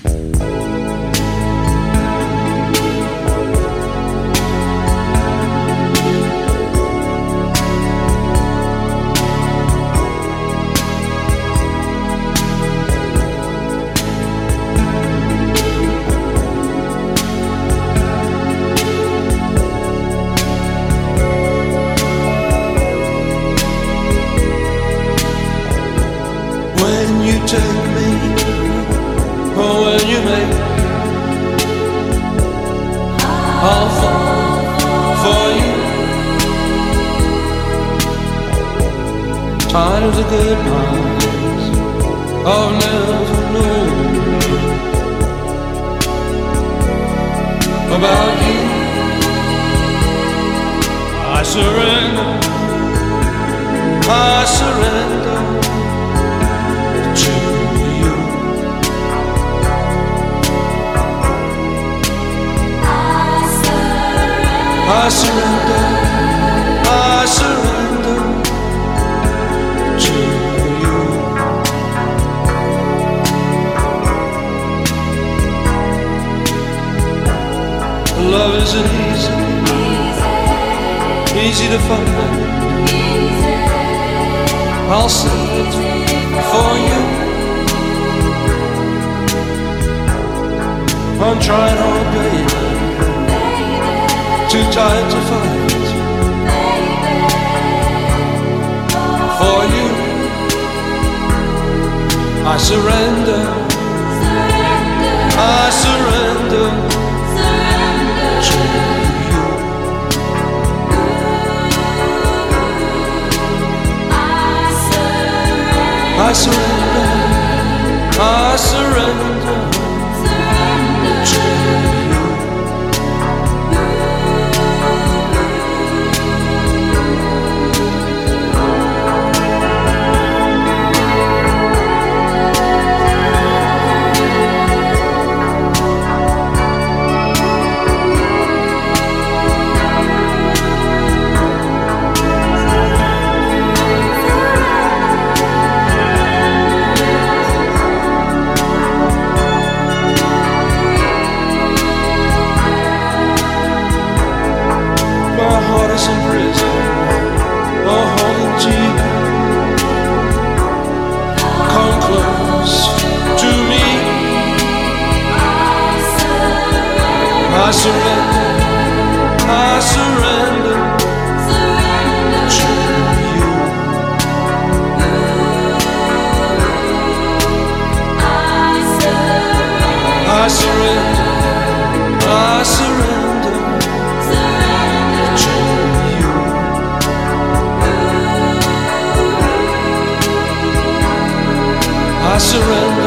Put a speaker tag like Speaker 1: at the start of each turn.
Speaker 1: When you take me, or when you make, I'll fall for you. Tired of the goodbyes I've never known about you. I surrender, I surrender to you. I surrender, I surrender to you. Love isn't easy to find. I'll sing it for you. I'm trying hard, baby, too tired to fight for you. I surrender, I surrender to you. I surrender, I surrender to you. My heart is in prison, oh holding to you. Come close to me. I surrender, I surrender to you. I surrender, I surrender to you. I surrender.